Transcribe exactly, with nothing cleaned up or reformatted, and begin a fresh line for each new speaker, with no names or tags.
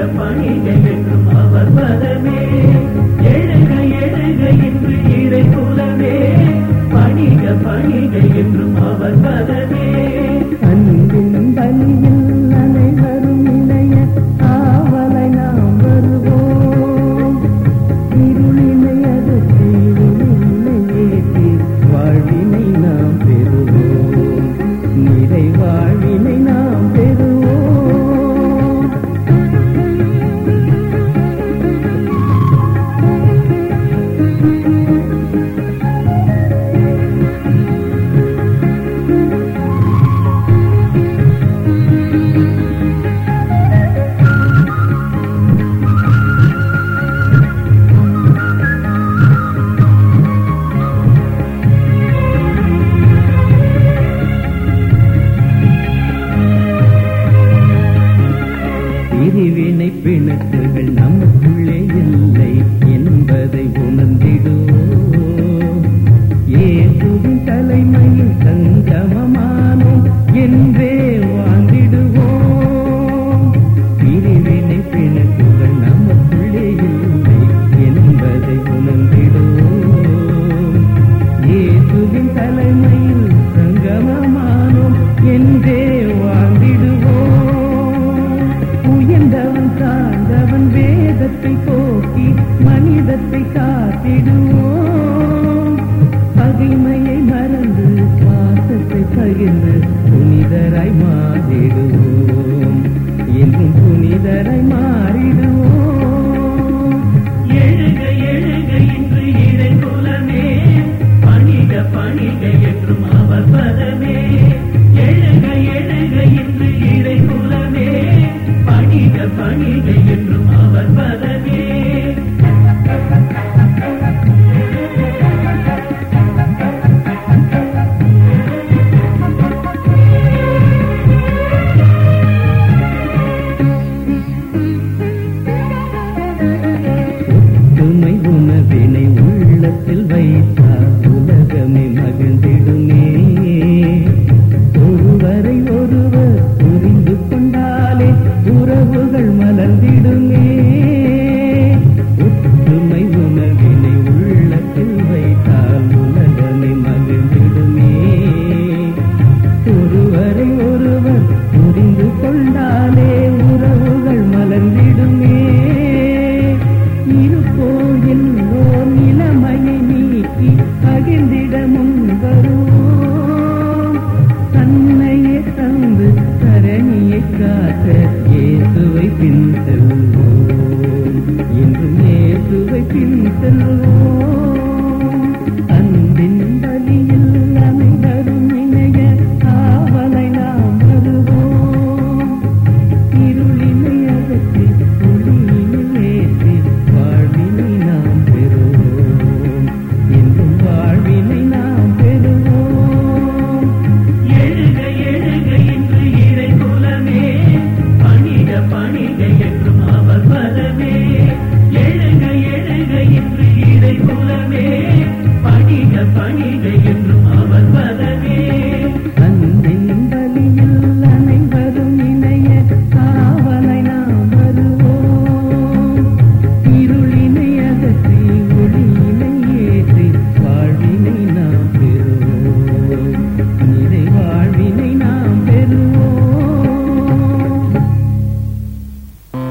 பணிக என்றும் அவர் பதமே. எழுக எழுக என்று இறை குலமே, பணிக பணிக என்றும் அவர் பதமே.
அன்பின் பலியில் அனைவரும் இணைய ஆவலை நாம் வருவோம். இருளினை அகற்றி ஒளியினை ஏற்றி வாழ்வினை நாம் பெறுவோம். நிறை வாழ்வினை நாம் பெறுவோம். பிரிவினை பிணக்குகள் நமக்குள்ளே இல்லை என்பதை உணர்ந்திடுவோம். இயேசுவின் தலைமையில் சங்கமமானோம் என்றே வாழ்ந்திடுவோம். பிரிவினை பிணக்குகள் நமக்குள்ளே இல்லை என்பதை உணர்ந்திடுவோம். இயேசுவின் தலைமையில் சங்கமமானோம் என்றே வாழ்ந்திடுவோம். உயர்ந்தவன் சார்ந்தவன் வேதத்தை போக்கி மனிதத்தை காத்திடுவோம். பகைமையை மறந்து பாசத்தை பகிர்ந்து புனிதராய் மாறிடுவோம். என்றும் புனிதராய் மாறிடுவோம்.
எழுக எழுக என்று இறை குலமே, பணிக பணிக என்றும் அவர் பதமே. எழுக எழுக என்று இறை குலமே, பணிக பணிக என்றும் அவர் பதமே.
ஒற்றுமை உணர்வினை உள்ளத்தில் வைத்தால் உலகமே மகிழ்ந்திடுமே. ஒருவரை ஒருவர் புரிந்து கொண்டாலே உறவுகள் மலர்ந்திடுமே. ஒற்றுமை உணர்வினை உள்ளத்தில் வைத்தால் உலகமே மகிழ்ந்திடுமே. ஒருவரை ஒருவர் புரிந்து கொண்டாலே உறவுகள் மலர்ந்திடுமே. இருப்போயில் ஓர் நிலைமையை நீக்கி பகிர்ந்திட முன் வருவோம். தன்னையே தந்து தரணியை காக்க இயேசுவை பின்தொடர்வோம்.